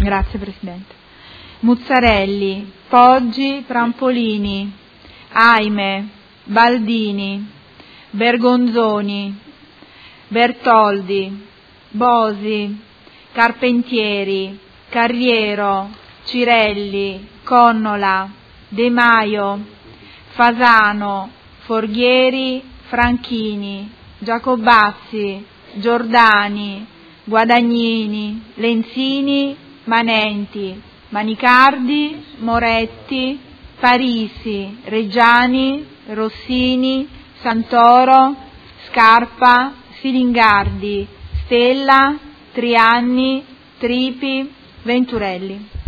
Grazie Presidente. Muzzarelli, Poggi, Prampolini, Aime, Baldini, Bergonzoni, Bertoldi, Bosi, Carpentieri, Carriero, Cirelli, Connola, De Maio, Fasano, Forghieri, Franchini, Giacobazzi, Giordani, Guadagnini, Lenzini, Manenti, Manicardi, Moretti, Parisi, Reggiani, Rossini, Santoro, Scarpa, Filingardi, Stella, Trianni, Tripi, Venturelli.